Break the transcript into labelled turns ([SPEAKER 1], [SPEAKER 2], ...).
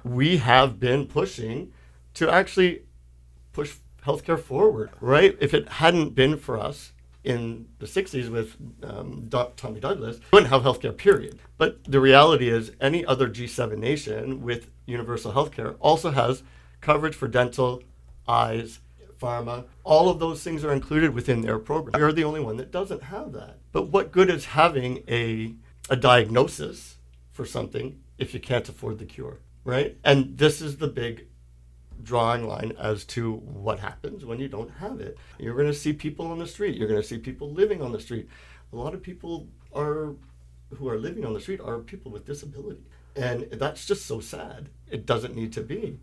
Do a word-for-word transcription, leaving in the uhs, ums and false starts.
[SPEAKER 1] we have been pushing to actually push healthcare forward, right? If it hadn't been for us in the sixties with um, Do- Tommy Douglas, we wouldn't have healthcare, period. But the reality is any other G seven nation with universal healthcare also has coverage for dental, eyes, pharma. All of those things are included within their program. We're the only one that doesn't have that. But what good is having a, a diagnosis for something if you can't afford the cure, right? And this is the big drawing line as to what happens when you don't have it. You're going to see people on the street. You're going to see people living on the street. A lot of people are who are living on the street are people with disability. And that's just so sad. It doesn't need to be.